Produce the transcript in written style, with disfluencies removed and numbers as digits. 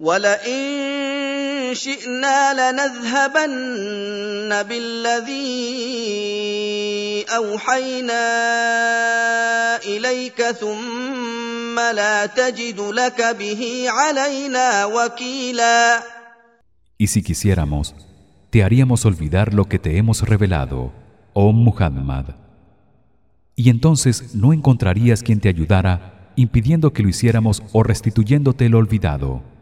وَلَئِن شِئْنَا لَنَذْهَبَنَّ بِالَّذِي أَوْحَيْنَا إِلَيْكَ ثُمَّ لَا تَجِدُ لَكَ بِهِ عَلَيْنَا وَكِيلًا. Y si quisiéramos, te haríamos olvidar lo que te hemos revelado, oh Muhammad. Y entonces no encontrarías quien te ayudara impidiendo que lo hiciéramos o restituyéndote lo olvidado.